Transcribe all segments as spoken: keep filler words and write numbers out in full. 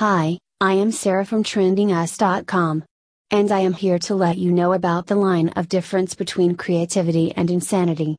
Hi, I am Sarah from trending us dot com. And I am here to let you know about the line of difference between creativity and insanity.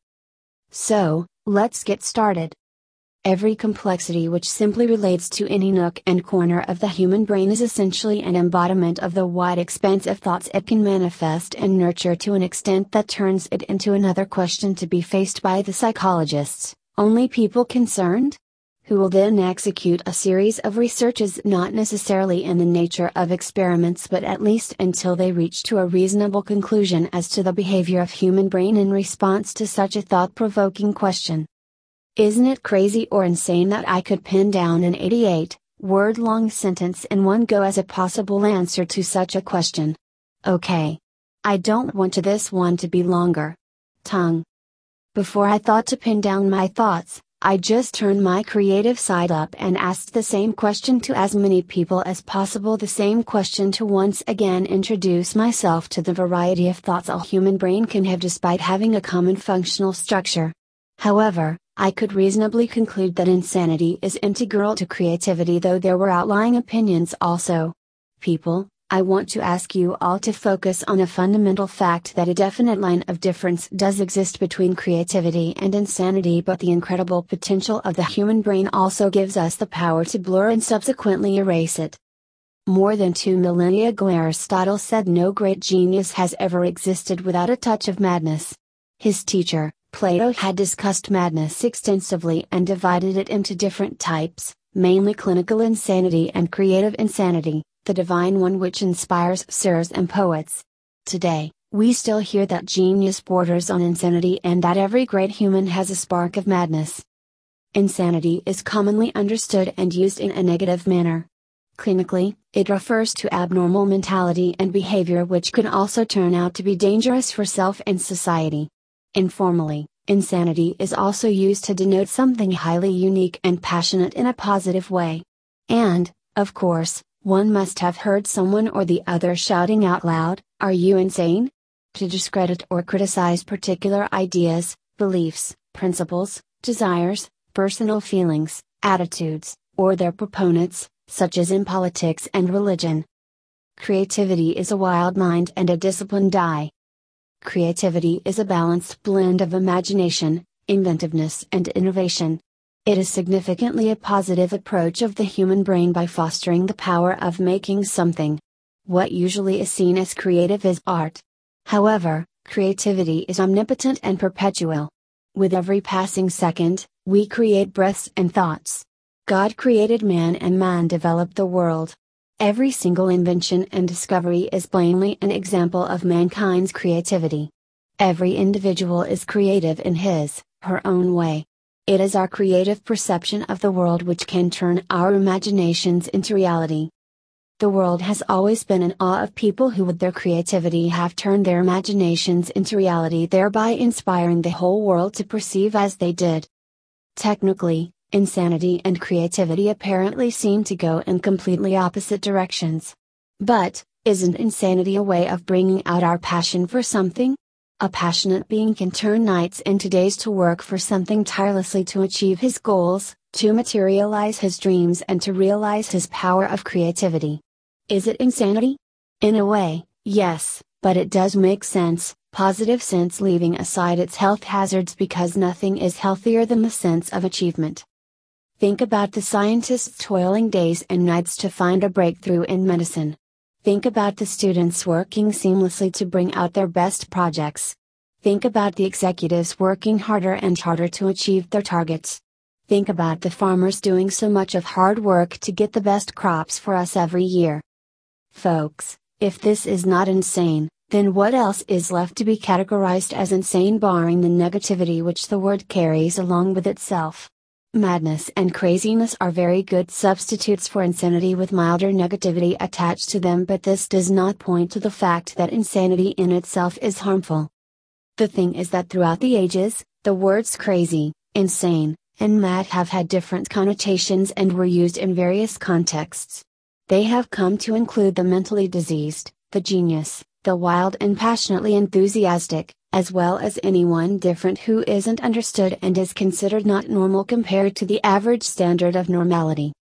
So, let's get started. Every complexity which simply relates to any nook and corner of the human brain is essentially an embodiment of the wide expanse of thoughts it can manifest and nurture to an extent that turns it into another question to be faced by the psychologists, only people concerned? Who will then execute a series of researches not necessarily in the nature of experiments but at least until they reach to a reasonable conclusion as to the behavior of human brain in response to such a thought-provoking question. Isn't it crazy or insane that I could pin down an eighty-eight word long sentence in one go as a possible answer to such a question? Okay. I don't want to this one to be longer. Tongue. Before I thought to pin down my thoughts, I just turned my creative side up and asked the same question to as many people as possible, the same question to once again introduce myself to the variety of thoughts a human brain can have despite having a common functional structure. However, I could reasonably conclude that insanity is integral to creativity, though there were outlying opinions also. People, I want to ask you all to focus on a fundamental fact that a definite line of difference does exist between creativity and insanity, but the incredible potential of the human brain also gives us the power to blur and subsequently erase it. More than two millennia ago, Aristotle said no great genius has ever existed without a touch of madness. His teacher, Plato, had discussed madness extensively and divided it into different types, mainly clinical insanity and creative insanity, the divine one which inspires seers and poets. Today, we still hear that genius borders on insanity and that every great human has a spark of madness. Insanity is commonly understood and used in a negative manner. Clinically, it refers to abnormal mentality and behavior which can also turn out to be dangerous for self and society. Informally, insanity is also used to denote something highly unique and passionate in a positive way. And, of course, one must have heard someone or the other shouting out loud, "Are you insane?" to discredit or criticize particular ideas, beliefs, principles, desires, personal feelings, attitudes, or their proponents, such as in politics and religion. Creativity is a wild mind and a disciplined eye. Creativity is a balanced blend of imagination, inventiveness, and innovation. It is significantly a positive approach of the human brain by fostering the power of making something. What usually is seen as creative is art. However, creativity is omnipotent and perpetual. With every passing second, we create breaths and thoughts. God created man and man developed the world. Every single invention and discovery is plainly an example of mankind's creativity. Every individual is creative in his, her own way. It is our creative perception of the world which can turn our imaginations into reality. The world has always been in awe of people who with their creativity have turned their imaginations into reality, thereby inspiring the whole world to perceive as they did. Technically, insanity and creativity apparently seem to go in completely opposite directions. But, isn't insanity a way of bringing out our passion for something? A passionate being can turn nights into days to work for something tirelessly to achieve his goals, to materialize his dreams, and to realize his power of creativity. Is it insanity? In a way, yes, but it does make sense, positive sense, leaving aside its health hazards, because nothing is healthier than the sense of achievement. Think about the scientists toiling days and nights to find a breakthrough in medicine. Think about the students working seamlessly to bring out their best projects. Think about the executives working harder and harder to achieve their targets. Think about the farmers doing so much of hard work to get the best crops for us every year. Folks, if this is not insane, then what else is left to be categorized as insane, barring the negativity which the word carries along with itself? Madness and craziness are very good substitutes for insanity with milder negativity attached to them, but this does not point to the fact that insanity in itself is harmful. The thing is that throughout the ages, the words crazy, insane, and mad have had different connotations and were used in various contexts. They have come to include the mentally diseased, the genius, the wild and passionately enthusiastic, as well as anyone different who isn't understood and is considered not normal compared to the average standard of normality.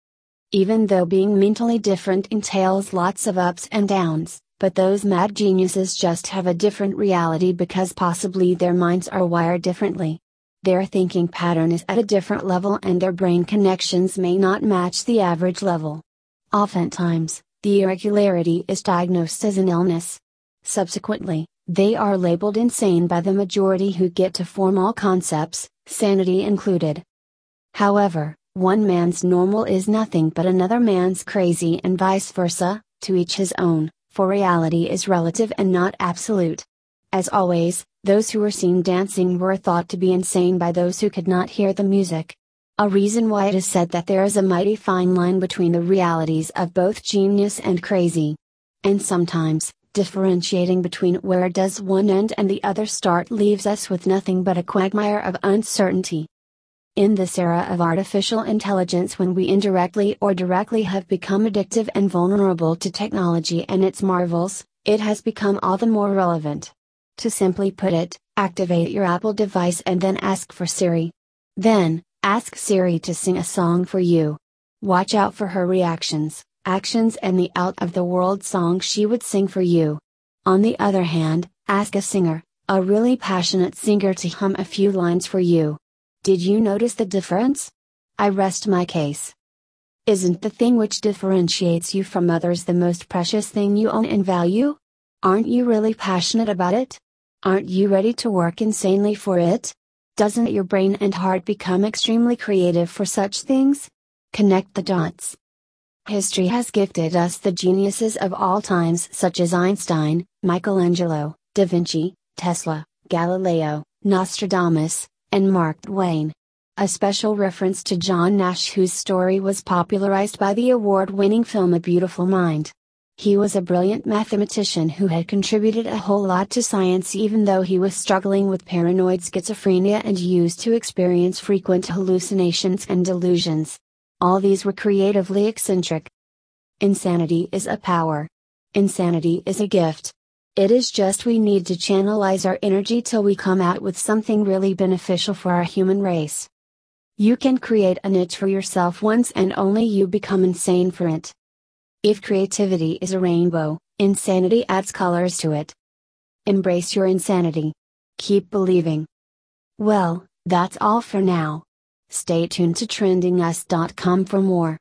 Even though being mentally different entails lots of ups and downs, but those mad geniuses just have a different reality because possibly their minds are wired differently. Their thinking pattern is at a different level and their brain connections may not match the average level. Oftentimes, the irregularity is diagnosed as an illness. Subsequently, they are labeled insane by the majority who get to form all concepts, sanity included. However, one man's normal is nothing but another man's crazy and vice versa, to each his own, for reality is relative and not absolute. As always, those who were seen dancing were thought to be insane by those who could not hear the music. A reason why it is said that there is a mighty fine line between the realities of both genius and crazy. And sometimes, differentiating between where does one end and the other start leaves us with nothing but a quagmire of uncertainty. In this era of artificial intelligence, when we indirectly or directly have become addictive and vulnerable to technology and its marvels, it has become all the more relevant. To simply put it, activate your Apple device and then ask for Siri. Then, ask Siri to sing a song for you. Watch out for her reactions, actions and the out-of-the-world song she would sing for you. On the other hand, ask a singer, a really passionate singer, to hum a few lines for you. Did you notice the difference? I rest my case. Isn't the thing which differentiates you from others the most precious thing you own and value? Aren't you really passionate about it? Aren't you ready to work insanely for it? Doesn't your brain and heart become extremely creative for such things? Connect the dots. History has gifted us the geniuses of all times such as Einstein, Michelangelo, Da Vinci, Tesla, Galileo, Nostradamus, and Mark Twain. A special reference to John Nash, whose story was popularized by the award-winning film A Beautiful Mind. He was a brilliant mathematician who had contributed a whole lot to science even though he was struggling with paranoid schizophrenia and used to experience frequent hallucinations and delusions. All these were creatively eccentric. Insanity is a power. Insanity is a gift. It is just we need to channelize our energy till we come out with something really beneficial for our human race. You can create a niche for yourself once and only you become insane for it. If creativity is a rainbow, insanity adds colors to it. Embrace your insanity. Keep believing. Well, that's all for now. Stay tuned to trending us dot com for more.